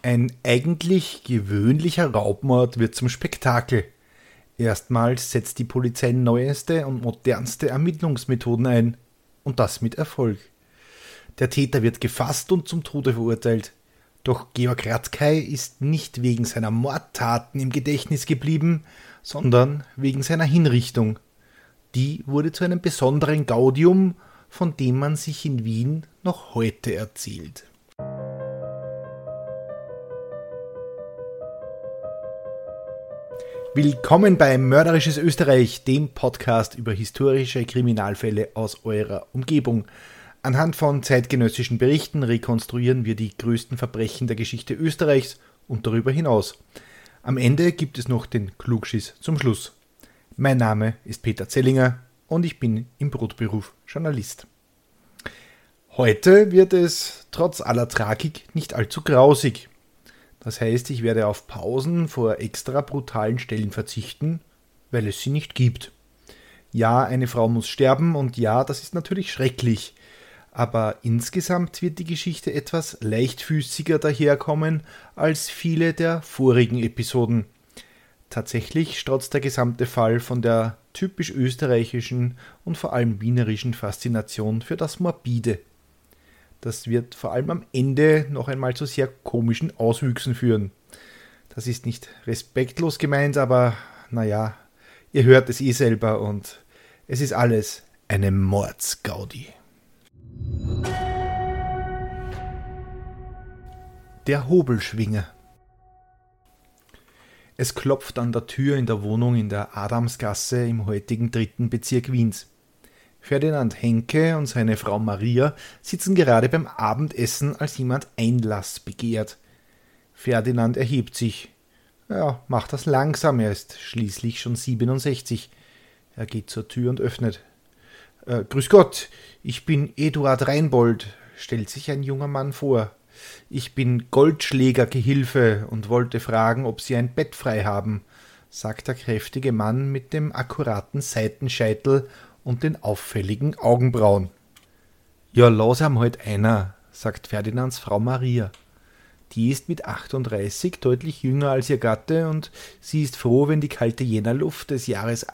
Ein eigentlich gewöhnlicher Raubmord wird zum Spektakel. Erstmals setzt die Polizei neueste und modernste Ermittlungsmethoden ein. Und das mit Erfolg. Der Täter wird gefasst und zum Tode verurteilt. Doch Georg Ratkay ist nicht wegen seiner Mordtaten im Gedächtnis geblieben, sondern wegen seiner Hinrichtung. Die wurde zu einem besonderen Gaudium, von dem man sich in Wien noch heute erzählt. Willkommen bei Mörderisches Österreich, dem Podcast über historische Kriminalfälle aus eurer Umgebung. Anhand von zeitgenössischen Berichten rekonstruieren wir die größten Verbrechen der Geschichte Österreichs und darüber hinaus. Am Ende gibt es noch den Klugschiss zum Schluss. Mein Name ist Peter Zellinger und ich bin im Brotberuf Journalist. Heute wird es trotz aller Tragik nicht allzu grausig. Das heißt, ich werde auf Pausen vor extra brutalen Stellen verzichten, weil es sie nicht gibt. Ja, eine Frau muss sterben und ja, das ist natürlich schrecklich. Aber insgesamt wird die Geschichte etwas leichtfüßiger daherkommen als viele der vorigen Episoden. Tatsächlich strotzt der gesamte Fall von der typisch österreichischen und vor allem wienerischen Faszination für das Morbide. Das wird vor allem am Ende noch einmal zu sehr komischen Auswüchsen führen. Das ist nicht respektlos gemeint, aber naja, ihr hört es eh selber und es ist alles eine Mordsgaudi. Der Hobelschwinger. Es klopft an der Tür in der Wohnung in der Adamsgasse im heutigen 3. Bezirk Wiens. Ferdinand Henke und seine Frau Maria sitzen gerade beim Abendessen, als jemand Einlass begehrt. Ferdinand erhebt sich. Ja, macht das langsam, er ist schließlich schon 67. Er geht zur Tür und öffnet. Grüß Gott, ich bin Eduard Reinbold, stellt sich ein junger Mann vor. Ich bin Goldschlägergehilfe und wollte fragen, ob Sie ein Bett frei haben, sagt der kräftige Mann mit dem akkuraten Seitenscheitel und den auffälligen Augenbrauen. Ja, lass ihm halt einer, sagt Ferdinands Frau Maria. Die ist mit 38 deutlich jünger als ihr Gatte und sie ist froh, wenn die kalte Jännerluft des Jahres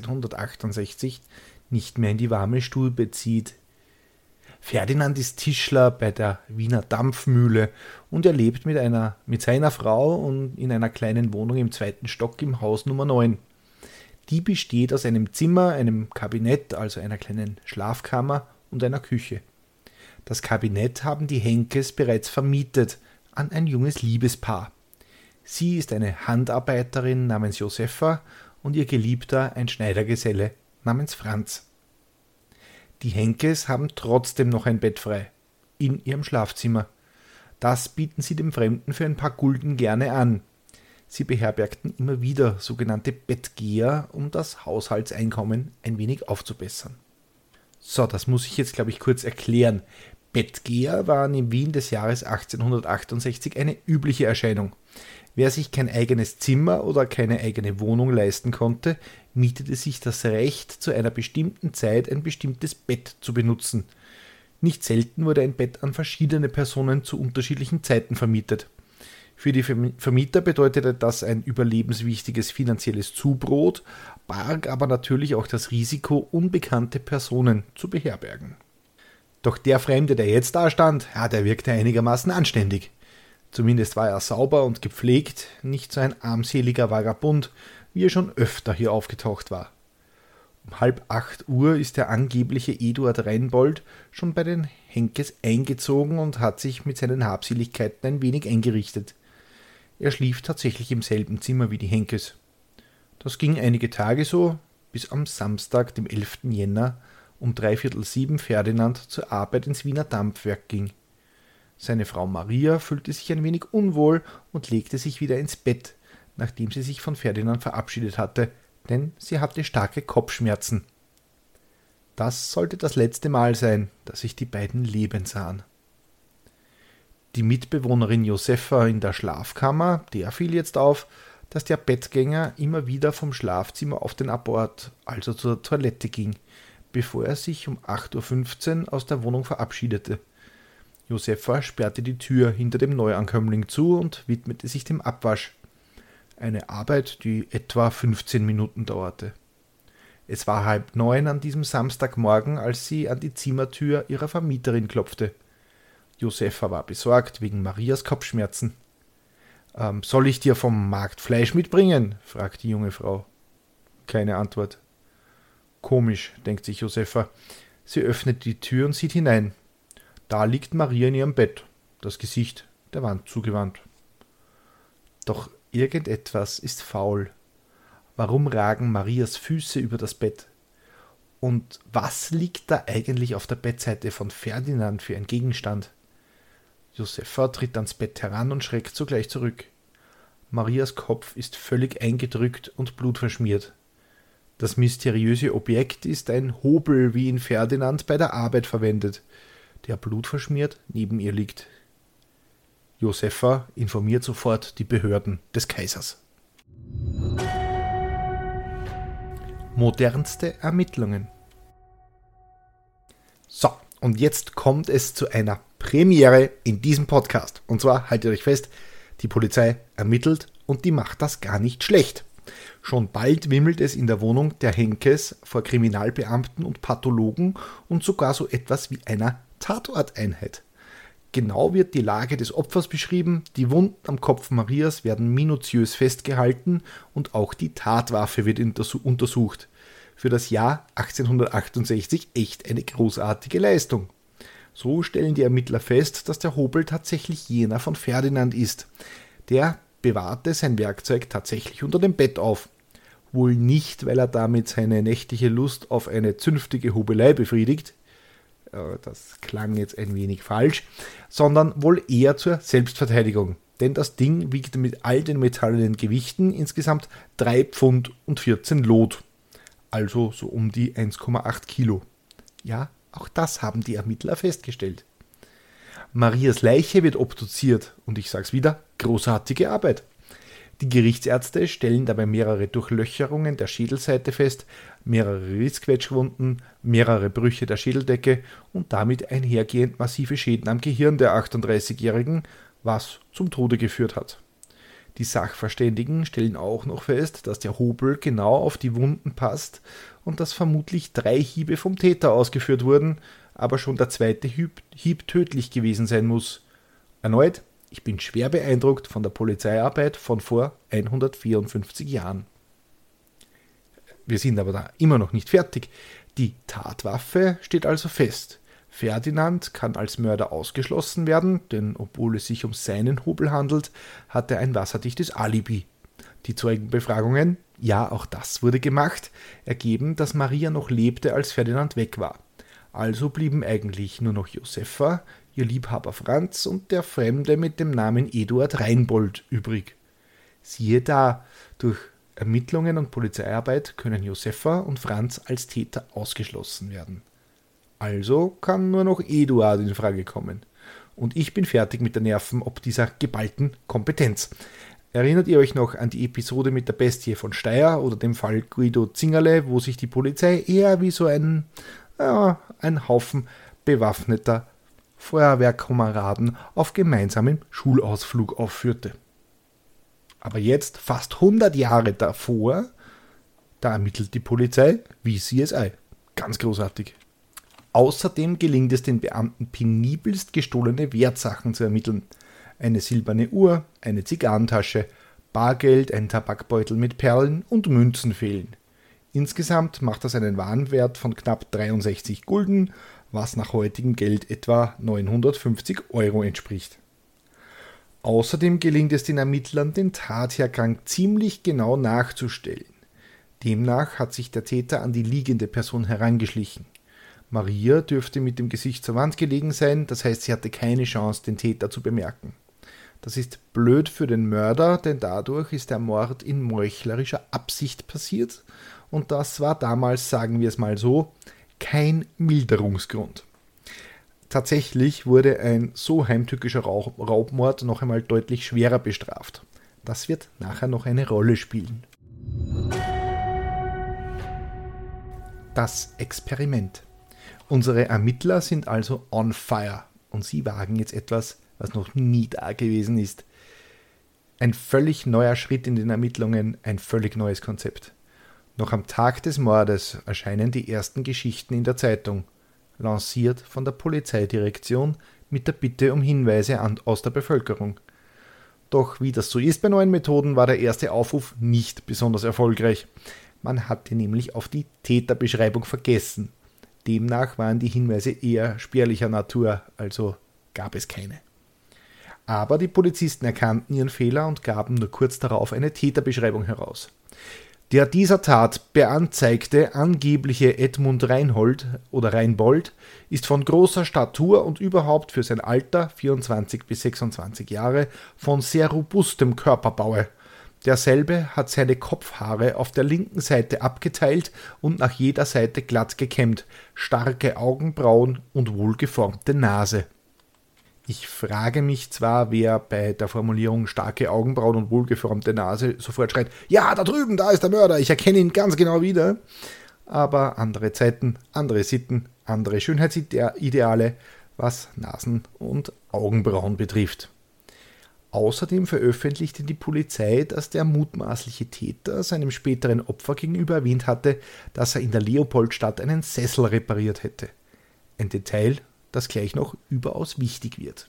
1868 nicht mehr in die warme Stube zieht. Ferdinand ist Tischler bei der Wiener Dampfmühle und er lebt mit seiner Frau und in einer kleinen Wohnung im 2. Stock im Haus Nummer 9. Die besteht aus einem Zimmer, einem Kabinett, also einer kleinen Schlafkammer und einer Küche. Das Kabinett haben die Henkes bereits vermietet an ein junges Liebespaar. Sie ist eine Handarbeiterin namens Josefa und ihr Geliebter ein Schneidergeselle namens Franz. Die Henkes haben trotzdem noch ein Bett frei, in ihrem Schlafzimmer. Das bieten sie dem Fremden für ein paar Gulden gerne an. Sie beherbergten immer wieder sogenannte Bettgeher, um das Haushaltseinkommen ein wenig aufzubessern. So, das muss ich jetzt, glaube ich, kurz erklären. Bettgeher waren in Wien des Jahres 1868 eine übliche Erscheinung. Wer sich kein eigenes Zimmer oder keine eigene Wohnung leisten konnte, mietete sich das Recht, zu einer bestimmten Zeit ein bestimmtes Bett zu benutzen. Nicht selten wurde ein Bett an verschiedene Personen zu unterschiedlichen Zeiten vermietet. Für die Vermieter bedeutete das ein überlebenswichtiges finanzielles Zubrot, barg aber natürlich auch das Risiko, unbekannte Personen zu beherbergen. Doch der Fremde, der jetzt da stand, der wirkte einigermaßen anständig. Zumindest war er sauber und gepflegt, nicht so ein armseliger Vagabund, wie er schon öfter hier aufgetaucht war. Um 7:30 Uhr ist der angebliche Eduard Reinbold schon bei den Henkes eingezogen und hat sich mit seinen Habseligkeiten ein wenig eingerichtet. Er schlief tatsächlich im selben Zimmer wie die Henkes. Das ging einige Tage so, bis am Samstag, dem 11. Jänner, um 6:45 Ferdinand zur Arbeit ins Wiener Dampfwerk ging. Seine Frau Maria fühlte sich ein wenig unwohl und legte sich wieder ins Bett, nachdem sie sich von Ferdinand verabschiedet hatte, denn sie hatte starke Kopfschmerzen. Das sollte das letzte Mal sein, dass sich die beiden leben sahen. Die Mitbewohnerin Josefa in der Schlafkammer, der fiel jetzt auf, dass der Bettgänger immer wieder vom Schlafzimmer auf den Abort, also zur Toilette ging, bevor er sich um 8:15 Uhr aus der Wohnung verabschiedete. Josefa sperrte die Tür hinter dem Neuankömmling zu und widmete sich dem Abwasch. Eine Arbeit, die etwa 15 Minuten dauerte. Es war 8:30 an diesem Samstagmorgen, als sie an die Zimmertür ihrer Vermieterin klopfte. Josefa war besorgt wegen Marias Kopfschmerzen. »Soll ich dir vom Markt Fleisch mitbringen?« fragt die junge Frau. Keine Antwort. Komisch, denkt sich Josefa. Sie öffnet die Tür und sieht hinein. Da liegt Maria in ihrem Bett, das Gesicht der Wand zugewandt. Doch irgendetwas ist faul. Warum ragen Marias Füße über das Bett? Und was liegt da eigentlich auf der Bettseite von Ferdinand für ein Gegenstand? Josefa tritt ans Bett heran und schreckt sogleich zurück. Marias Kopf ist völlig eingedrückt und blutverschmiert. Das mysteriöse Objekt ist ein Hobel, wie ihn Ferdinand bei der Arbeit verwendet, der blutverschmiert neben ihr liegt. Josefa informiert sofort die Behörden des Kaisers. Modernste Ermittlungen. So, und jetzt kommt es zu einer Premiere in diesem Podcast. Und zwar, haltet euch fest, die Polizei ermittelt und die macht das gar nicht schlecht. Schon bald wimmelt es in der Wohnung der Henkes vor Kriminalbeamten und Pathologen und sogar so etwas wie einer Tatorteinheit. Genau wird die Lage des Opfers beschrieben, die Wunden am Kopf Marias werden minutiös festgehalten und auch die Tatwaffe wird untersucht. Für das Jahr 1868 echt eine großartige Leistung. So stellen die Ermittler fest, dass der Hobel tatsächlich jener von Ferdinand ist. Der bewahrte sein Werkzeug tatsächlich unter dem Bett auf. Wohl nicht, weil er damit seine nächtliche Lust auf eine zünftige Hobelei befriedigt, das klang jetzt ein wenig falsch, sondern wohl eher zur Selbstverteidigung. Denn das Ding wiegt mit all den metallenen Gewichten insgesamt 3 Pfund und 14 Lot. Also so um die 1,8 Kilo. Ja, auch das haben die Ermittler festgestellt. Marias Leiche wird obduziert und ich sag's wieder, großartige Arbeit. Die Gerichtsärzte stellen dabei mehrere Durchlöcherungen der Schädelseite fest, mehrere Rissquetschwunden, mehrere Brüche der Schädeldecke und damit einhergehend massive Schäden am Gehirn der 38-Jährigen, was zum Tode geführt hat. Die Sachverständigen stellen auch noch fest, dass der Hobel genau auf die Wunden passt und dass vermutlich 3 Hiebe vom Täter ausgeführt wurden, aber schon der zweite Hieb tödlich gewesen sein muss. Erneut, ich bin schwer beeindruckt von der Polizeiarbeit von vor 154 Jahren. Wir sind aber da immer noch nicht fertig. Die Tatwaffe steht also fest. Ferdinand kann als Mörder ausgeschlossen werden, denn obwohl es sich um seinen Hobel handelt, hat er ein wasserdichtes Alibi. Die Zeugenbefragungen, ja auch das wurde gemacht, ergeben, dass Maria noch lebte, als Ferdinand weg war. Also blieben eigentlich nur noch Josefa, ihr Liebhaber Franz und der Fremde mit dem Namen Eduard Reinbold übrig. Siehe da, durch Ermittlungen und Polizeiarbeit können Josefa und Franz als Täter ausgeschlossen werden. Also kann nur noch Eduard in Frage kommen. Und ich bin fertig mit der Nerven ob dieser geballten Kompetenz. Erinnert ihr euch noch an die Episode mit der Bestie von Steyr oder dem Fall Guido Zingerle, wo sich die Polizei eher wie so ein Haufen bewaffneter Feuerwehrkameraden auf gemeinsamen Schulausflug aufführte? Aber jetzt, fast 100 Jahre davor, da ermittelt die Polizei wie CSI. Ganz großartig. Außerdem gelingt es den Beamten penibelst, gestohlene Wertsachen zu ermitteln. Eine silberne Uhr, eine Zigarrentasche, Bargeld, ein Tabakbeutel mit Perlen und Münzen fehlen. Insgesamt macht das einen Warenwert von knapp 63 Gulden, was nach heutigem Geld etwa 950 Euro entspricht. Außerdem gelingt es den Ermittlern, den Tathergang ziemlich genau nachzustellen. Demnach hat sich der Täter an die liegende Person herangeschlichen. Maria dürfte mit dem Gesicht zur Wand gelegen sein, das heißt, sie hatte keine Chance, den Täter zu bemerken. Das ist blöd für den Mörder, denn dadurch ist der Mord in meuchlerischer Absicht passiert und das war damals, sagen wir es mal so, kein Milderungsgrund. Tatsächlich wurde ein so heimtückischer Raubmord noch einmal deutlich schwerer bestraft. Das wird nachher noch eine Rolle spielen. Das Experiment. Unsere Ermittler sind also on fire. Und sie wagen jetzt etwas, was noch nie da gewesen ist. Ein völlig neuer Schritt in den Ermittlungen, ein völlig neues Konzept. Noch am Tag des Mordes erscheinen die ersten Geschichten in der Zeitung, lanciert von der Polizeidirektion mit der Bitte um Hinweise aus der Bevölkerung. Doch wie das so ist bei neuen Methoden, war der erste Aufruf nicht besonders erfolgreich. Man hatte nämlich auf die Täterbeschreibung vergessen. Demnach waren die Hinweise eher spärlicher Natur, also gab es keine. Aber die Polizisten erkannten ihren Fehler und gaben nur kurz darauf eine Täterbeschreibung heraus. Der dieser Tat beanzeigte angebliche Edmund Reinbold ist von großer Statur und überhaupt für sein Alter, 24 bis 26 Jahre, von sehr robustem Körperbaue. Derselbe hat seine Kopfhaare auf der linken Seite abgeteilt und nach jeder Seite glatt gekämmt, starke Augenbrauen und wohlgeformte Nase. Ich frage mich zwar, wer bei der Formulierung starke Augenbrauen und wohlgeformte Nase sofort schreit, ja, da drüben, da ist der Mörder, ich erkenne ihn ganz genau wieder. Aber andere Zeiten, andere Sitten, andere Schönheitsideale, was Nasen und Augenbrauen betrifft. Außerdem veröffentlichte die Polizei, dass der mutmaßliche Täter seinem späteren Opfer gegenüber erwähnt hatte, dass er in der Leopoldstadt einen Sessel repariert hätte. Ein Detail, das gleich noch überaus wichtig wird.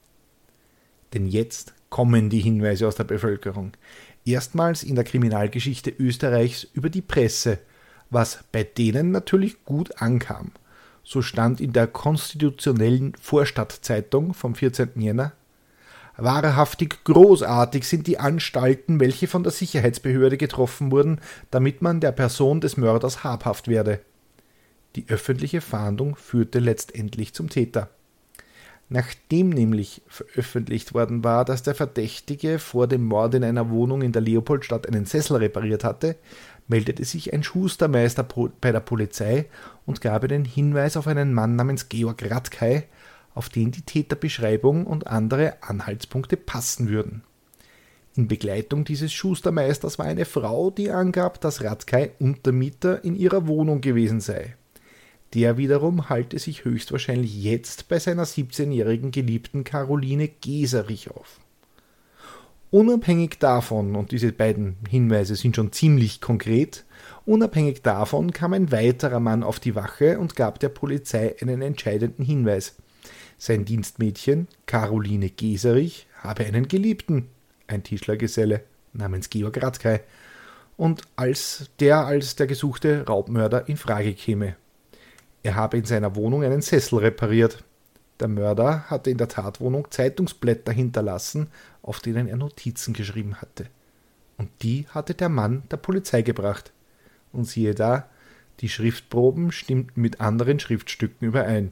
Denn jetzt kommen die Hinweise aus der Bevölkerung. Erstmals in der Kriminalgeschichte Österreichs über die Presse, was bei denen natürlich gut ankam. So stand in der konstitutionellen Vorstadtzeitung vom 14. Jänner: Wahrhaftig großartig sind die Anstalten, welche von der Sicherheitsbehörde getroffen wurden, damit man der Person des Mörders habhaft werde. Die öffentliche Fahndung führte letztendlich zum Täter. Nachdem nämlich veröffentlicht worden war, dass der Verdächtige vor dem Mord in einer Wohnung in der Leopoldstadt einen Sessel repariert hatte, meldete sich ein Schustermeister bei der Polizei und gab einen Hinweis auf einen Mann namens Georg Ratkay, auf den die Täterbeschreibung und andere Anhaltspunkte passen würden. In Begleitung dieses Schustermeisters war eine Frau, die angab, dass Ratkay Untermieter in ihrer Wohnung gewesen sei. Der wiederum halte sich höchstwahrscheinlich jetzt bei seiner 17-jährigen Geliebten Caroline Geserich auf. Unabhängig davon, und diese beiden Hinweise sind schon ziemlich konkret, unabhängig davon kam ein weiterer Mann auf die Wache und gab der Polizei einen entscheidenden Hinweis. Sein Dienstmädchen, Caroline Geserich, habe einen Geliebten, ein Tischlergeselle namens Georg Ratkay, und als der gesuchte Raubmörder in Frage käme. Er habe in seiner Wohnung einen Sessel repariert. Der Mörder hatte in der Tatwohnung Zeitungsblätter hinterlassen, auf denen er Notizen geschrieben hatte. Und die hatte der Mann der Polizei gebracht. Und siehe da, die Schriftproben stimmten mit anderen Schriftstücken überein.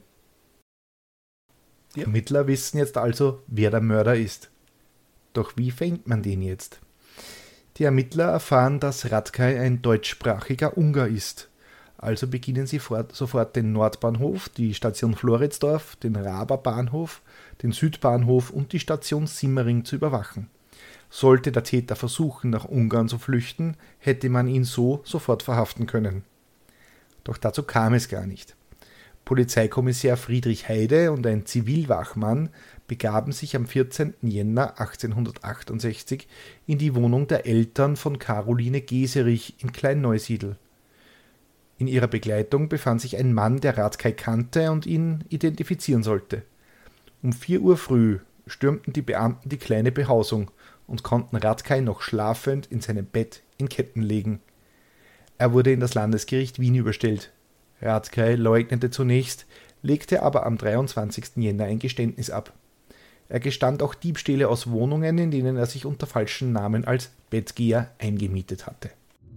Die Ermittler wissen jetzt also, wer der Mörder ist. Doch wie fängt man den jetzt? Die Ermittler erfahren, dass Ratkay ein deutschsprachiger Ungar ist. Also beginnen sie sofort den Nordbahnhof, die Station Floridsdorf, den Raaber Bahnhof, den Südbahnhof und die Station Simmering zu überwachen. Sollte der Täter versuchen, nach Ungarn zu flüchten, hätte man ihn so sofort verhaften können. Doch dazu kam es gar nicht. Polizeikommissär Friedrich Heide und ein Zivilwachmann begaben sich am 14. Jänner 1868 in die Wohnung der Eltern von Caroline Geserich in Klein-Neusiedl. In ihrer Begleitung befand sich ein Mann, der Ratkay kannte und ihn identifizieren sollte. Um 4 Uhr früh stürmten die Beamten die kleine Behausung und konnten Ratkay noch schlafend in seinem Bett in Ketten legen. Er wurde in das Landesgericht Wien überstellt. Ratkay leugnete zunächst, legte aber am 23. Jänner ein Geständnis ab. Er gestand auch Diebstähle aus Wohnungen, in denen er sich unter falschen Namen als Bettgeher eingemietet hatte.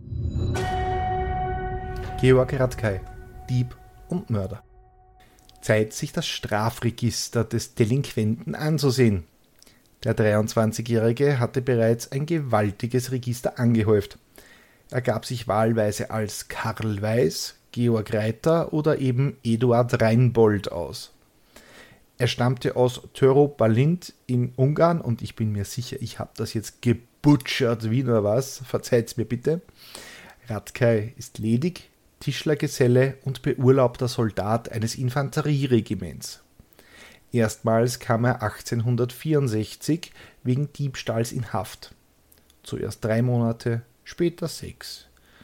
Georg Ratkay, Dieb und Mörder. Zeit, sich das Strafregister des Delinquenten anzusehen. Der 23-Jährige hatte bereits ein gewaltiges Register angehäuft. Er gab sich wahlweise als Karl Weiß, Georg Reiter oder eben Eduard Reinbold aus. Er stammte aus Töröp-Bálint in Ungarn und ich bin mir sicher, ich habe das jetzt gebutschert wie nur was, verzeiht's mir bitte. Ratkay ist ledig, Tischlergeselle und beurlaubter Soldat eines Infanterieregiments. Erstmals kam er 1864 wegen Diebstahls in Haft. Zuerst 3 Monate, später 6.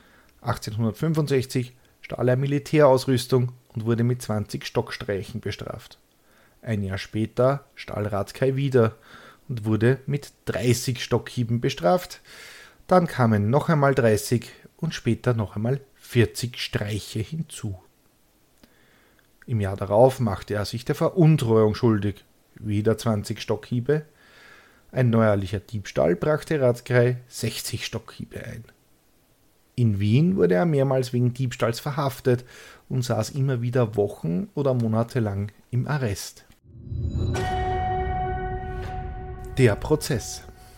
1865 stahl er Militärausrüstung und wurde mit 20 Stockstreichen bestraft. Ein Jahr später stahl Radkai wieder und wurde mit 30 Stockhieben bestraft. Dann kamen noch einmal 30 und später noch einmal 40 Streiche hinzu. Im Jahr darauf machte er sich der Veruntreuung schuldig, wieder 20 Stockhiebe. Ein neuerlicher Diebstahl brachte Radkai 60 Stockhiebe ein. In Wien wurde er mehrmals wegen Diebstahls verhaftet und saß immer wieder Wochen oder Monate lang im Arrest. Der Prozess.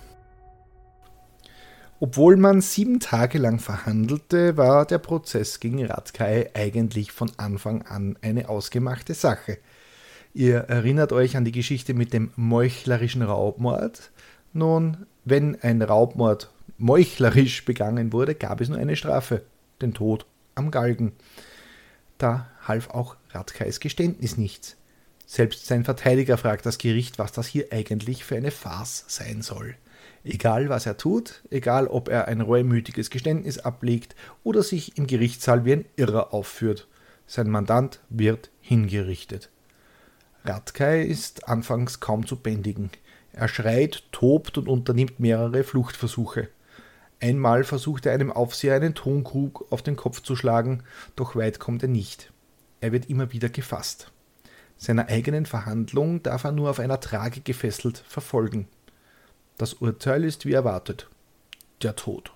Obwohl man 7 Tage lang verhandelte, war der Prozess gegen Radkai eigentlich von Anfang an eine ausgemachte Sache. Ihr erinnert euch an die Geschichte mit dem meuchlerischen Raubmord? Nun, wenn ein Raubmord meuchlerisch begangen wurde, gab es nur eine Strafe, den Tod am Galgen. Da half auch Radkais Geständnis nichts. Selbst sein Verteidiger fragt das Gericht, was das hier eigentlich für eine Farce sein soll. Egal was er tut, egal ob er ein reumütiges Geständnis ablegt oder sich im Gerichtssaal wie ein Irrer aufführt, sein Mandant wird hingerichtet. Radkai ist anfangs kaum zu bändigen. Er schreit, tobt und unternimmt mehrere Fluchtversuche. Einmal versucht er einem Aufseher einen Tonkrug auf den Kopf zu schlagen, doch weit kommt er nicht. Er wird immer wieder gefasst. Seiner eigenen Verhandlung darf er nur auf einer Trage gefesselt verfolgen. Das Urteil ist wie erwartet: der Tod.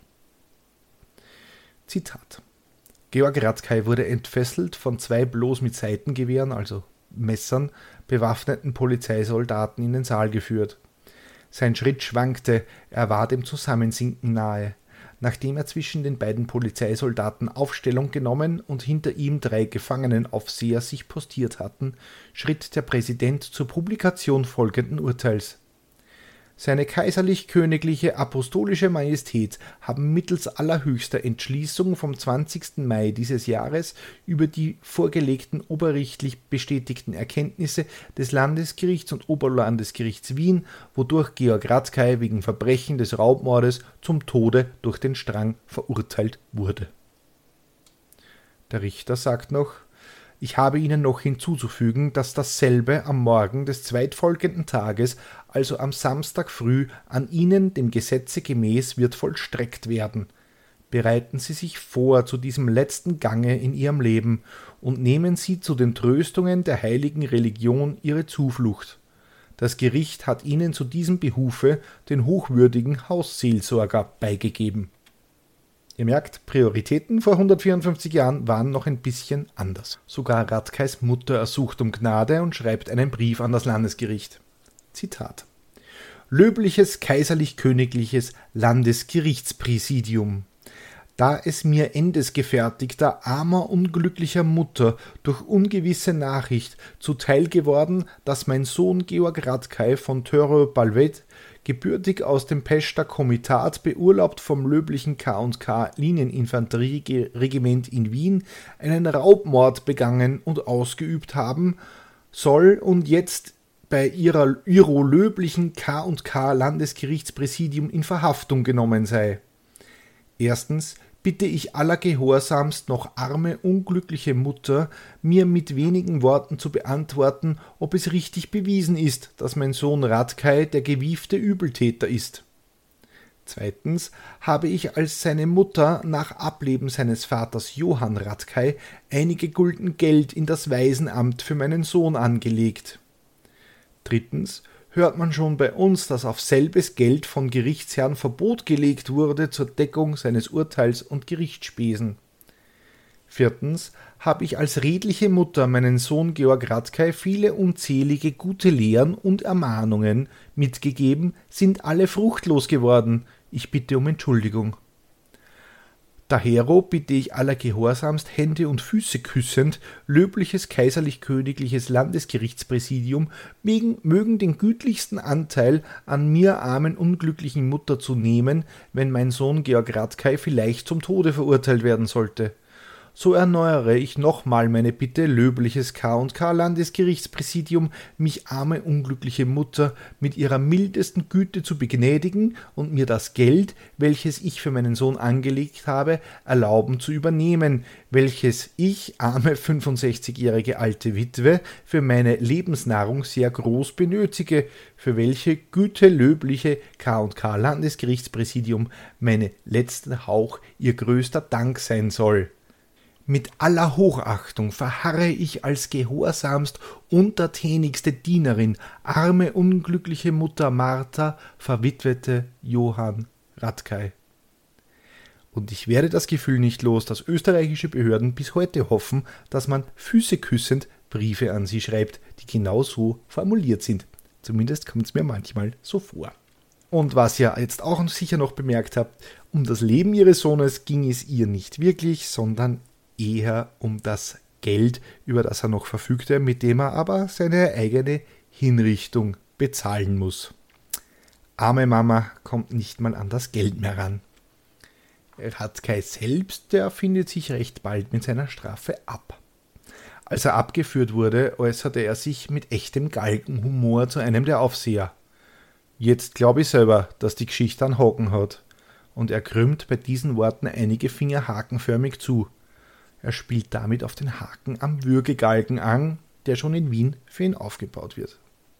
Zitat: Georg Radkai wurde entfesselt von 2 bloß mit Seitengewehren, also Messern, bewaffneten Polizeisoldaten in den Saal geführt. Sein Schritt schwankte, er war dem Zusammensinken nahe. Nachdem er zwischen den beiden Polizeisoldaten Aufstellung genommen und hinter ihm 3 Gefangenenaufseher sich postiert hatten, schritt der Präsident zur Publikation folgenden Urteils: Seine kaiserlich-königliche apostolische Majestät haben mittels allerhöchster Entschließung vom 20. Mai dieses Jahres über die vorgelegten oberrichtlich bestätigten Erkenntnisse des Landesgerichts und Oberlandesgerichts Wien, wodurch Georg Radkai wegen Verbrechen des Raubmordes zum Tode durch den Strang verurteilt wurde. Der Richter sagt noch: Ich habe Ihnen noch hinzuzufügen, dass dasselbe am Morgen des zweitfolgenden Tages, also am Samstag früh, an Ihnen dem Gesetze gemäß wird vollstreckt werden. Bereiten Sie sich vor zu diesem letzten Gange in Ihrem Leben und nehmen Sie zu den Tröstungen der heiligen Religion Ihre Zuflucht. Das Gericht hat Ihnen zu diesem Behufe den hochwürdigen Hausseelsorger beigegeben. Ihr merkt, Prioritäten vor 154 Jahren waren noch ein bisschen anders. Sogar Radkais Mutter ersucht um Gnade und schreibt einen Brief an das Landesgericht. Zitat: Löbliches kaiserlich-königliches Landesgerichtspräsidium. Da es mir endesgefertigter, armer, unglücklicher Mutter durch ungewisse Nachricht zuteil geworden, dass mein Sohn Georg Radkai von Thörö-Balvet, gebürtig aus dem Pester Komitat, beurlaubt vom löblichen K&K Linieninfanterieregiment in Wien, einen Raubmord begangen und ausgeübt haben soll und jetzt bei ihrer löblichen K&K Landesgerichtspräsidium in Verhaftung genommen sei. Erstens bitte ich allergehorsamst noch arme, unglückliche Mutter, mir mit wenigen Worten zu beantworten, ob es richtig bewiesen ist, dass mein Sohn Radkai der gewiefte Übeltäter ist. Zweitens habe ich als seine Mutter nach Ableben seines Vaters Johann Radkai einige Gulden Geld in das Waisenamt für meinen Sohn angelegt. Drittens hört man schon bei uns, dass auf selbes Geld von Gerichtsherrn Verbot gelegt wurde zur Deckung seines Urteils und Gerichtsspesen. Viertens habe ich als redliche Mutter meinen Sohn Georg Radkai viele unzählige gute Lehren und Ermahnungen mitgegeben, sind alle fruchtlos geworden. Ich bitte um Entschuldigung. Dahero bitte ich allergehorsamst Hände und Füße küssend, löbliches kaiserlich-königliches Landesgerichtspräsidium, mögen den gütlichsten Anteil an mir armen unglücklichen Mutter zu nehmen, wenn mein Sohn Georg Radkai vielleicht zum Tode verurteilt werden sollte. so erneuere ich nochmal meine Bitte, löbliches K&K Landesgerichtspräsidium, mich arme unglückliche Mutter mit ihrer mildesten Güte zu begnädigen und mir das Geld, welches ich für meinen Sohn angelegt habe, erlauben zu übernehmen, welches ich, arme 65-jährige alte Witwe, für meine Lebensnahrung sehr groß benötige, für welche gütelöbliche K&K Landesgerichtspräsidium meine letzten Hauch ihr größter Dank sein soll. Mit aller Hochachtung verharre ich als gehorsamst untertänigste Dienerin, arme unglückliche Mutter Martha, verwitwete Johann Ratkay. Und ich werde das Gefühl nicht los, dass österreichische Behörden bis heute hoffen, dass man füßeküssend Briefe an sie schreibt, die genau so formuliert sind. Zumindest kommt es mir manchmal so vor. Und was ihr jetzt auch sicher noch bemerkt habt, um das Leben ihres Sohnes ging es ihr nicht wirklich, sondern eher um das Geld, über das er noch verfügte, mit dem er aber seine eigene Hinrichtung bezahlen muss. Arme Mama kommt nicht mal an das Geld mehr ran. Ratkay selbst, der findet sich recht bald mit seiner Strafe ab. Als er abgeführt wurde, äußerte er sich mit echtem Galgenhumor zu einem der Aufseher. Jetzt glaube ich selber, dass die Geschichte einen Haken hat. Und er krümmt bei diesen Worten einige Finger hakenförmig zu. Er spielt damit auf den Haken am Würgegalgen an, der schon in Wien für ihn aufgebaut wird.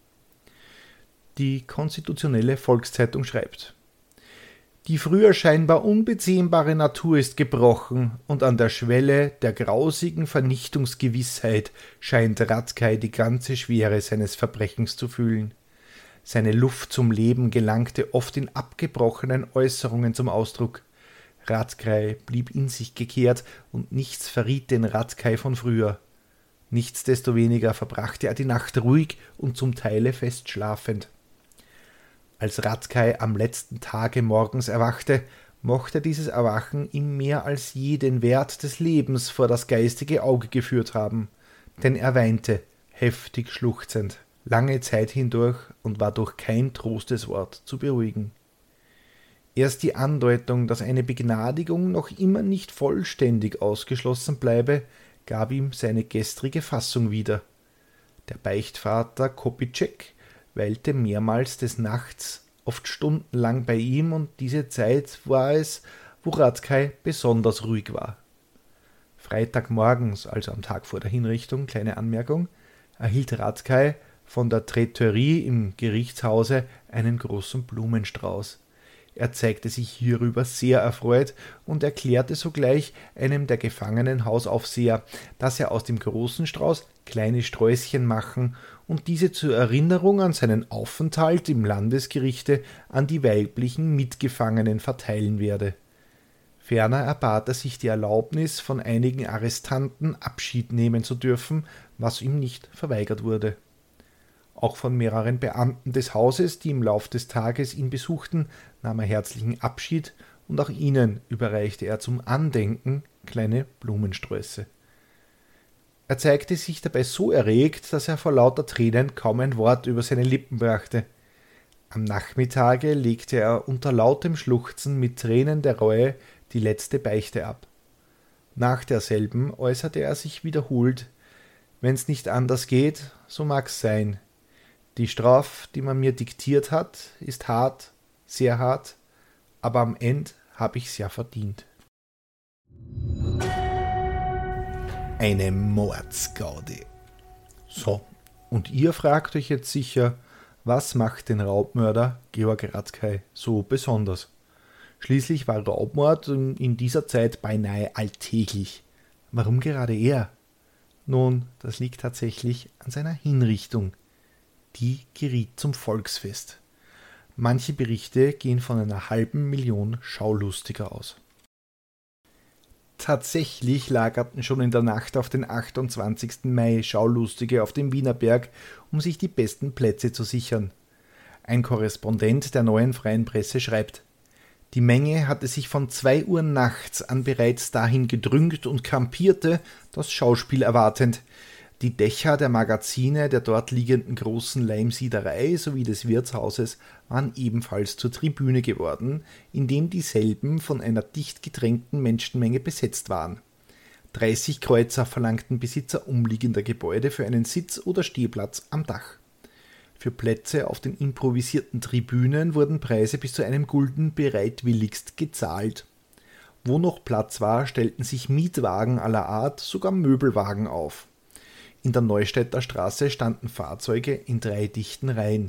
Die Konstitutionelle Volkszeitung schreibt: Die früher scheinbar unbezähmbare Natur ist gebrochen und an der Schwelle der grausigen Vernichtungsgewissheit scheint Ratkay die ganze Schwere seines Verbrechens zu fühlen. Seine Luft zum Leben gelangte oft in abgebrochenen Äußerungen zum Ausdruck. Ratkay blieb in sich gekehrt und nichts verriet den Ratkay von früher. Nichtsdestoweniger verbrachte er die Nacht ruhig und zum Teile fest schlafend. Als Ratkay am letzten Tage morgens erwachte, mochte dieses Erwachen ihm mehr als je den Wert des Lebens vor das geistige Auge geführt haben, denn er weinte, heftig schluchzend, lange Zeit hindurch und war durch kein Trosteswort zu beruhigen. Erst die Andeutung, dass eine Begnadigung noch immer nicht vollständig ausgeschlossen bleibe, gab ihm seine gestrige Fassung wieder. Der Beichtvater Kopitschek weilte mehrmals des Nachts, oft stundenlang bei ihm, und diese Zeit war es, wo Ratkay besonders ruhig war. Freitagmorgens, also am Tag vor der Hinrichtung, kleine Anmerkung, erhielt Ratkay von der Träterie im Gerichtshause einen großen Blumenstrauß. Er zeigte sich hierüber sehr erfreut und erklärte sogleich einem der gefangenen Hausaufseher, dass er aus dem großen Strauß kleine Sträußchen machen und diese zur Erinnerung an seinen Aufenthalt im Landesgerichte an die weiblichen Mitgefangenen verteilen werde. Ferner erbat er sich die Erlaubnis, von einigen Arrestanten Abschied nehmen zu dürfen, was ihm nicht verweigert wurde. Auch von mehreren Beamten des Hauses, die im Lauf des Tages ihn besuchten, nahm er herzlichen Abschied, und auch ihnen überreichte er zum Andenken kleine Blumensträuße. Er zeigte sich dabei so erregt, dass er vor lauter Tränen kaum ein Wort über seine Lippen brachte. Am Nachmittage legte er unter lautem Schluchzen mit Tränen der Reue die letzte Beichte ab. Nach derselben äußerte er sich wiederholt: »Wenn's nicht anders geht, so mag's sein. Die Straf, die man mir diktiert hat, ist hart, sehr hart, aber am Ende hab ich's ja verdient.« Eine Mordsgaudi. So, und ihr fragt euch jetzt sicher, was macht den Raubmörder Georg Ratkay so besonders? Schließlich war Raubmord in dieser Zeit beinahe alltäglich. Warum gerade er? Nun, das liegt tatsächlich an seiner Hinrichtung. Die geriet zum Volksfest. Manche Berichte gehen von einer 500.000 Schaulustiger aus. Tatsächlich lagerten schon in der Nacht auf den 28. Mai Schaulustige auf dem Wienerberg, um sich die besten Plätze zu sichern. Ein Korrespondent der Neuen Freien Presse schreibt: Die Menge hatte sich von 2 Uhr nachts an bereits dahin gedrängt und kampierte, das Schauspiel erwartend. Die Dächer der Magazine der dort liegenden großen Leimsiederei sowie des Wirtshauses waren ebenfalls zur Tribüne geworden, indem dieselben von einer dicht gedrängten Menschenmenge besetzt waren. 30 Kreuzer verlangten Besitzer umliegender Gebäude für einen Sitz- oder Stehplatz am Dach. Für Plätze auf den improvisierten Tribünen wurden Preise bis zu 1 Gulden bereitwilligst gezahlt. Wo noch Platz war, stellten sich Mietwagen aller Art, sogar Möbelwagen auf. In der Neustädter Straße standen Fahrzeuge in 3 dichten Reihen.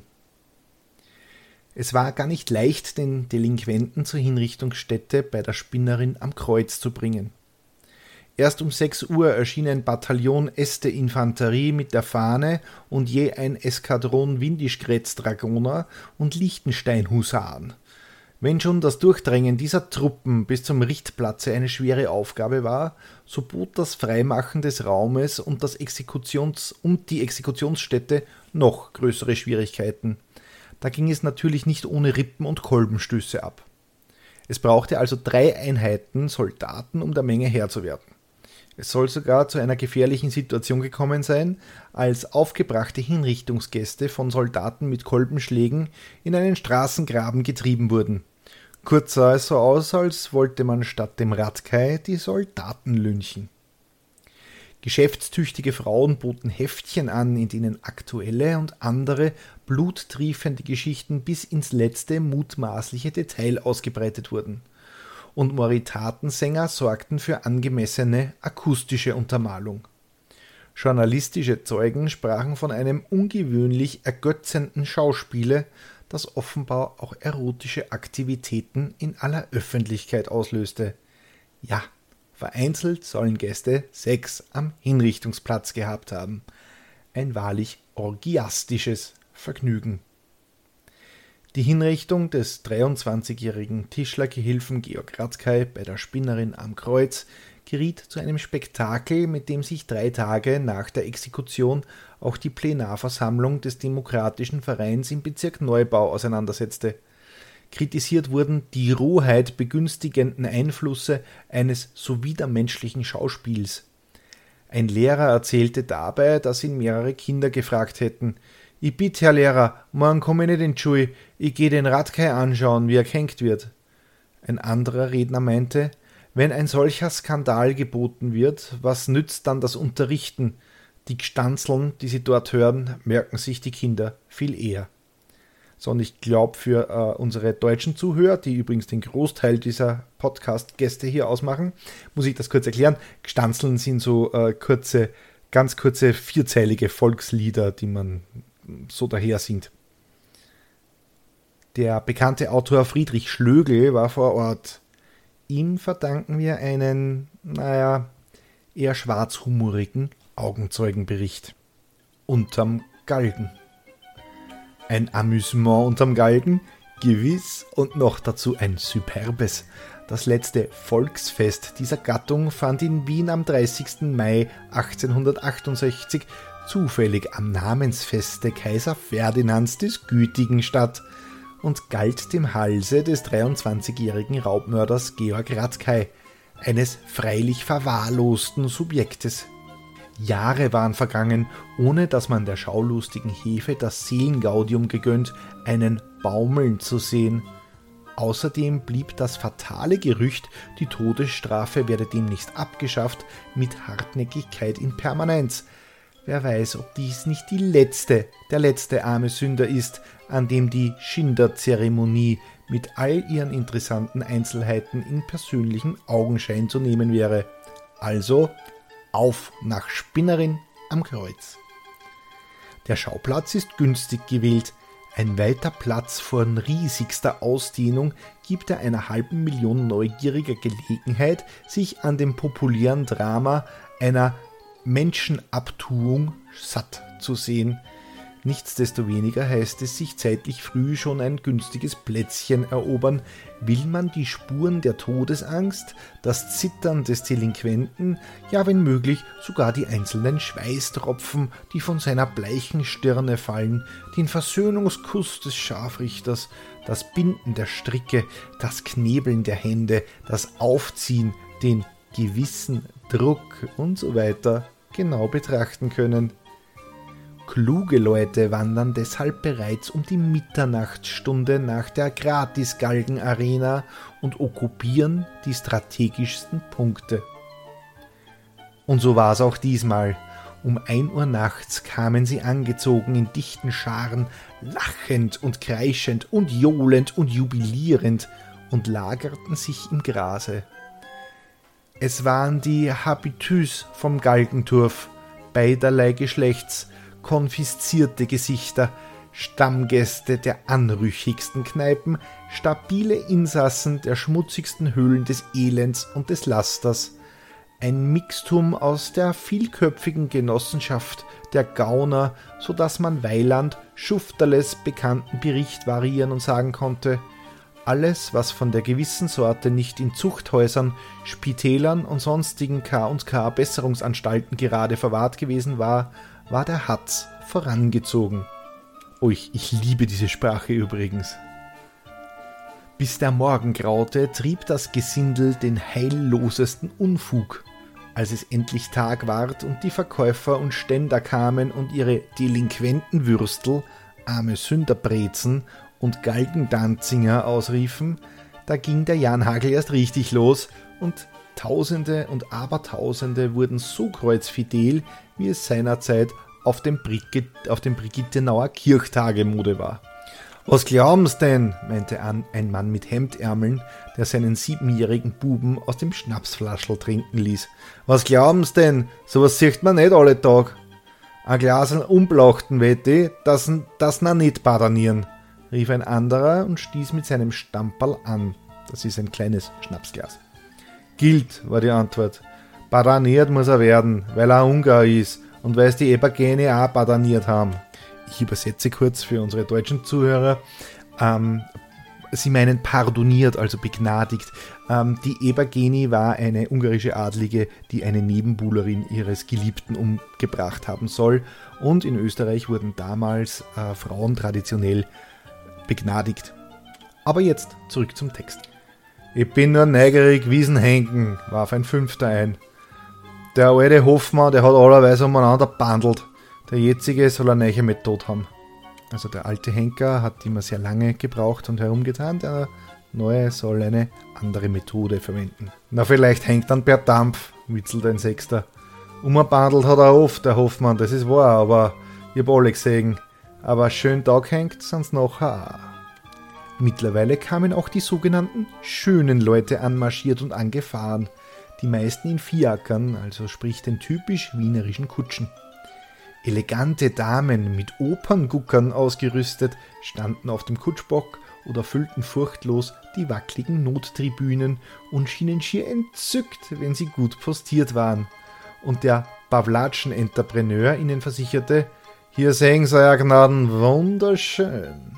Es war gar nicht leicht, den Delinquenten zur Hinrichtungsstätte bei der Spinnerin am Kreuz zu bringen. Erst um 6 Uhr erschien ein Bataillon Este Infanterie mit der Fahne und je ein Eskadron Windischgrätz-Dragoner und Liechtenstein-Husaren. Wenn schon das Durchdrängen dieser Truppen bis zum Richtplatze eine schwere Aufgabe war, so bot das Freimachen des Raumes und die Exekutionsstätte noch größere Schwierigkeiten. Da ging es natürlich nicht ohne Rippen- und Kolbenstöße ab. Es brauchte also 3 Einheiten Soldaten, um der Menge Herr zu werden. Es soll sogar zu einer gefährlichen Situation gekommen sein, als aufgebrachte Hinrichtungsgäste von Soldaten mit Kolbenschlägen in einen Straßengraben getrieben wurden. Kurz sah es so aus, als wollte man statt dem Radkai die Soldaten lynchen. Geschäftstüchtige Frauen boten Heftchen an, in denen aktuelle und andere bluttriefende Geschichten bis ins letzte mutmaßliche Detail ausgebreitet wurden. Und Moritatensänger sorgten für angemessene akustische Untermalung. Journalistische Zeugen sprachen von einem ungewöhnlich ergötzenden Schauspiele, das offenbar auch erotische Aktivitäten in aller Öffentlichkeit auslöste. Ja, vereinzelt sollen Gäste Sex am Hinrichtungsplatz gehabt haben. Ein wahrlich orgiastisches Vergnügen. Die Hinrichtung des 23-jährigen Tischlergehilfen Georg Radkai bei der Spinnerin am Kreuz geriet zu einem Spektakel, mit dem sich 3 Tage nach der Exekution auch die Plenarversammlung des Demokratischen Vereins im Bezirk Neubau auseinandersetzte. Kritisiert wurden die Rohheit begünstigenden Einflüsse eines so widermenschlichen Schauspiels. Ein Lehrer erzählte dabei, dass ihn mehrere Kinder gefragt hätten: »Ich bitte, Herr Lehrer, morgen komme ich nicht in die Schule, ich gehe den Radkai anschauen, wie er gehängt wird.« Ein anderer Redner meinte: »Wenn ein solcher Skandal geboten wird, was nützt dann das Unterrichten? Die Gstanzeln, die sie dort hören, merken sich die Kinder viel eher.« So, und ich glaube, für unsere deutschen Zuhörer, die übrigens den Großteil dieser Podcast-Gäste hier ausmachen, muss ich das kurz erklären. Gstanzeln sind so ganz kurze, vierzeilige Volkslieder, die man so daher singt. Der bekannte Autor Friedrich Schlögl war vor Ort. Ihm verdanken wir einen, eher schwarzhumorigen Augenzeugenbericht. Unterm Galgen. Ein Amüsement unterm Galgen, gewiss, und noch dazu ein superbes. Das letzte Volksfest dieser Gattung fand in Wien am 30. Mai 1868 zufällig am Namensfeste Kaiser Ferdinands des Gütigen statt und galt dem Halse des 23-jährigen Raubmörders Georg Radkai, eines freilich verwahrlosten Subjektes. Jahre waren vergangen, ohne dass man der schaulustigen Hefe das Seelengaudium gegönnt, einen baumeln zu sehen. Außerdem blieb das fatale Gerücht, die Todesstrafe werde demnächst abgeschafft, mit Hartnäckigkeit in Permanenz. Wer weiß, ob dies nicht der letzte arme Sünder ist, an dem die Schinderzeremonie mit all ihren interessanten Einzelheiten in persönlichem Augenschein zu nehmen wäre. Also auf nach Spinnerin am Kreuz. Der Schauplatz ist günstig gewählt. Ein weiter Platz von riesigster Ausdehnung gibt er einer 500.000 Neugieriger Gelegenheit, sich an dem populären Drama einer Menschenabtuung satt zu sehen. Nichtsdestoweniger heißt es sich zeitlich früh schon ein günstiges Plätzchen erobern. Will man die Spuren der Todesangst, das Zittern des Delinquenten, ja wenn möglich sogar die einzelnen Schweißtropfen, die von seiner bleichen Stirne fallen, den Versöhnungskuss des Scharfrichters, das Binden der Stricke, das Knebeln der Hände, das Aufziehen, den gewissen Druck und so weiter genau betrachten können. Kluge Leute wandern deshalb bereits um die Mitternachtsstunde nach der Gratis-Galgen-Arena und okkupieren die strategischsten Punkte. Und so war's auch diesmal. Um 1 Uhr nachts kamen sie angezogen in dichten Scharen, lachend und kreischend und johlend und jubilierend und lagerten sich im Grase. Es waren die Habitüs vom Galgenturf, beiderlei Geschlechts, konfiszierte Gesichter, Stammgäste der anrüchigsten Kneipen, stabile Insassen der schmutzigsten Höhlen des Elends und des Lasters, ein Mixtum aus der vielköpfigen Genossenschaft der Gauner, so dass man Weiland Schufterles bekannten Bericht variieren und sagen konnte: Alles, was von der gewissen Sorte nicht in Zuchthäusern, Spitälern und sonstigen K&K Besserungsanstalten gerade verwahrt gewesen war, war der Hatz vorangezogen. Oh, ich liebe diese Sprache übrigens. Bis der Morgen graute, trieb das Gesindel den heillosesten Unfug. Als es endlich Tag ward und die Verkäufer und Ständer kamen und ihre delinquenten Würstel, arme Sünderbrezen und Galgendanzinger ausriefen, da ging der Janhagel erst richtig los und Tausende und Abertausende wurden so kreuzfidel, wie es seinerzeit auf dem Brigittenauer Kirchtage Mode war. »Was glauben's denn?« meinte ein Mann mit Hemdärmeln, der seinen 7-jährigen Buben aus dem Schnapsflaschel trinken ließ. »Was glauben's denn? Sowas sieht man nicht alle Tag. Ein Glasl umblauchten wette, das na nicht badanieren«, rief ein anderer und stieß mit seinem Stamperl an. Das ist ein kleines Schnapsglas. »Gilt«, war die Antwort. »Badaniert muss er werden, weil er Ungar ist und weil es die Ebergene auch badaniert haben.« Ich übersetze kurz für unsere deutschen Zuhörer. Sie meinen pardoniert, also begnadigt. Die Ebergeni war eine ungarische Adlige, die eine Nebenbuhlerin ihres Geliebten umgebracht haben soll. Und in Österreich wurden damals Frauen traditionell begnadigt. Aber jetzt zurück zum Text. »Ich bin nur neugierig, wie's henken«, warf ein Fünfter ein. »Der alte Hoffmann, der hat allerweise umeinander bandelt. Der jetzige soll eine neue Methode haben.« Also der alte Henker hat immer sehr lange gebraucht und herumgetan, der neue soll eine andere Methode verwenden. »Na, vielleicht hängt dann per Dampf«, witzelt ein Sechster. »Umgebandelt hat er oft, der Hoffmann, das ist wahr, aber ich hab alle gesehen. Aber schön Tag hängt, sonst nachher auch.« Mittlerweile kamen auch die sogenannten schönen Leute anmarschiert und angefahren, die meisten in Fiakern, also sprich den typisch wienerischen Kutschen. Elegante Damen mit Opernguckern ausgerüstet standen auf dem Kutschbock oder füllten furchtlos die wackligen Nottribünen und schienen schier entzückt, wenn sie gut postiert waren. Und der Pawlatschen-Entrepreneur ihnen versicherte: »Hier sehen Sie, Euer Gnaden, wunderschön.«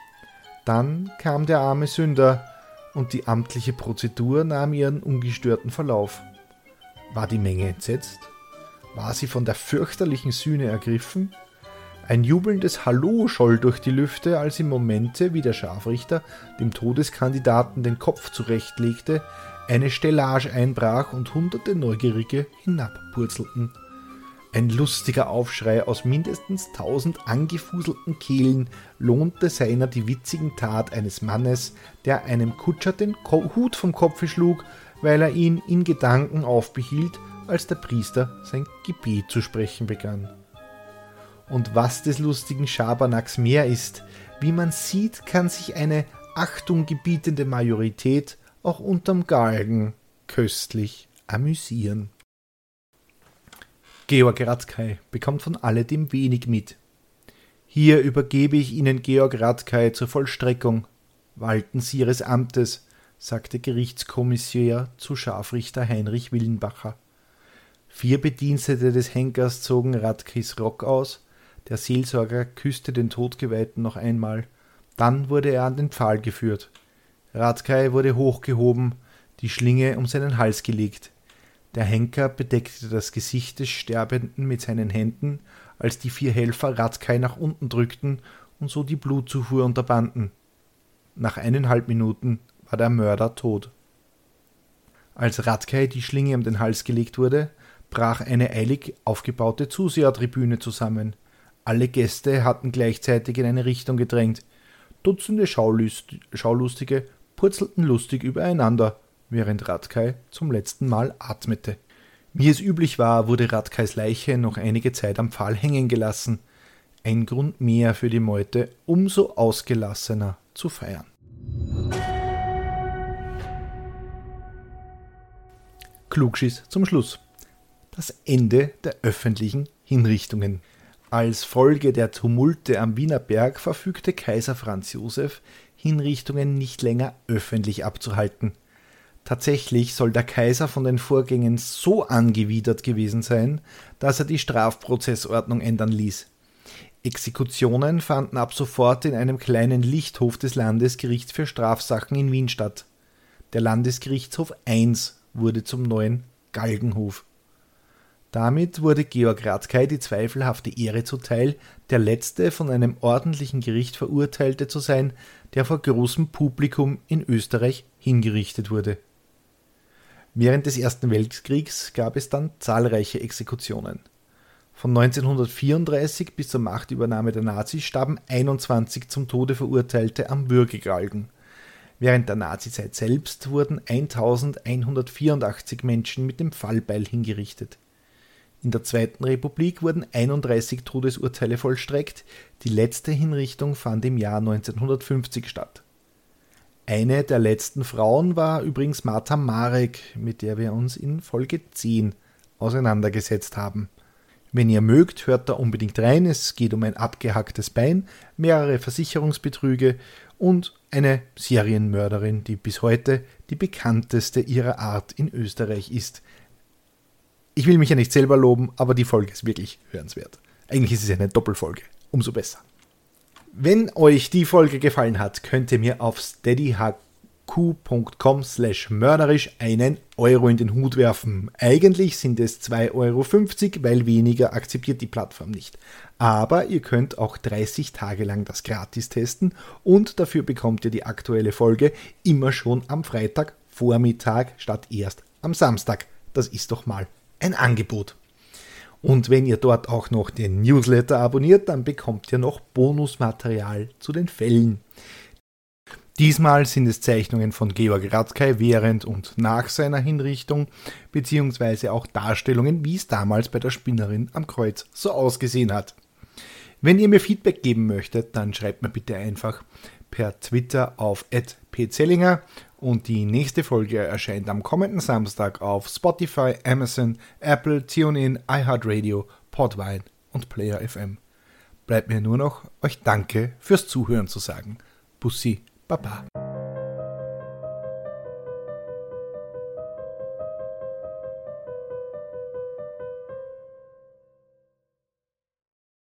Dann kam der arme Sünder und die amtliche Prozedur nahm ihren ungestörten Verlauf. War die Menge entsetzt? War sie von der fürchterlichen Sühne ergriffen? Ein jubelndes Hallo scholl durch die Lüfte, als im Momente, wie der Scharfrichter dem Todeskandidaten den Kopf zurechtlegte, eine Stellage einbrach und hunderte Neugierige hinabpurzelten. Ein lustiger Aufschrei aus mindestens 1000 angefuselten Kehlen lohnte seiner die witzigen Tat eines Mannes, der einem Kutscher den Hut vom Kopfe schlug, weil er ihn in Gedanken aufbehielt, als der Priester sein Gebet zu sprechen begann. Und was des lustigen Schabernacks mehr ist, wie man sieht, kann sich eine achtunggebietende Majorität auch unterm Galgen köstlich amüsieren. Georg Ratzkay bekommt von alledem wenig mit. »Hier übergebe ich Ihnen Georg Ratzkay zur Vollstreckung. Walten Sie Ihres Amtes«, sagte Gerichtskommissär zu Scharfrichter Heinrich Willenbacher. 4 Bedienstete des Henkers zogen Radkis Rock aus, der Seelsorger küsste den Todgeweihten noch einmal, dann wurde er an den Pfahl geführt. Ratkay wurde hochgehoben, die Schlinge um seinen Hals gelegt. Der Henker bedeckte das Gesicht des Sterbenden mit seinen Händen, als die 4 Helfer Ratkay nach unten drückten und so die Blutzufuhr unterbanden. Nach 1,5 Minuten war der Mörder tot. Als Ratkay die Schlinge um den Hals gelegt wurde, brach eine eilig aufgebaute Zusehertribüne zusammen. Alle Gäste hatten gleichzeitig in eine Richtung gedrängt. Dutzende Schaulustige purzelten lustig übereinander, während Ratkay zum letzten Mal atmete. Wie es üblich war, wurde Radkais Leiche noch einige Zeit am Pfahl hängen gelassen. Ein Grund mehr für die Meute, umso ausgelassener zu feiern. Klugschiss zum Schluss. Das Ende der öffentlichen Hinrichtungen. Als Folge der Tumulte am Wienerberg verfügte Kaiser Franz Josef, Hinrichtungen nicht länger öffentlich abzuhalten. Tatsächlich soll der Kaiser von den Vorgängen so angewidert gewesen sein, dass er die Strafprozessordnung ändern ließ. Exekutionen fanden ab sofort in einem kleinen Lichthof des Landesgerichts für Strafsachen in Wien statt. Der Landesgerichtshof I wurde zum neuen Galgenhof. Damit wurde Georg Radkay die zweifelhafte Ehre zuteil, der letzte von einem ordentlichen Gericht Verurteilte zu sein, der vor großem Publikum in Österreich hingerichtet wurde. Während des Ersten Weltkriegs gab es dann zahlreiche Exekutionen. Von 1934 bis zur Machtübernahme der Nazis starben 21 zum Tode Verurteilte am Würgegalgen. Während der Nazizeit selbst wurden 1184 Menschen mit dem Fallbeil hingerichtet. In der Zweiten Republik wurden 31 Todesurteile vollstreckt, die letzte Hinrichtung fand im Jahr 1950 statt. Eine der letzten Frauen war übrigens Martha Marek, mit der wir uns in Folge 10 auseinandergesetzt haben. Wenn ihr mögt, hört da unbedingt rein, es geht um ein abgehacktes Bein, mehrere Versicherungsbetrüge und eine Serienmörderin, die bis heute die bekannteste ihrer Art in Österreich ist. Ich will mich ja nicht selber loben, aber die Folge ist wirklich hörenswert. Eigentlich ist es eine Doppelfolge, umso besser. Wenn euch die Folge gefallen hat, könnt ihr mir auf steadyhq.com/mörderisch einen Euro in den Hut werfen. Eigentlich sind es 2,50 Euro, weil weniger akzeptiert die Plattform nicht. Aber ihr könnt auch 30 Tage lang das gratis testen und dafür bekommt ihr die aktuelle Folge immer schon am Freitagvormittag statt erst am Samstag. Das ist doch mal ein Angebot. Und wenn ihr dort auch noch den Newsletter abonniert, dann bekommt ihr noch Bonusmaterial zu den Fällen. Diesmal sind es Zeichnungen von Georg Radkay während und nach seiner Hinrichtung, beziehungsweise auch Darstellungen, wie es damals bei der Spinnerin am Kreuz so ausgesehen hat. Wenn ihr mir Feedback geben möchtet, dann schreibt mir bitte einfach per Twitter auf @pzellinger und die nächste Folge erscheint am kommenden Samstag auf Spotify, Amazon, Apple, TuneIn, iHeartRadio, Podvine und Player FM. Bleibt mir nur noch, euch Danke fürs Zuhören zu sagen. Bussi, Baba.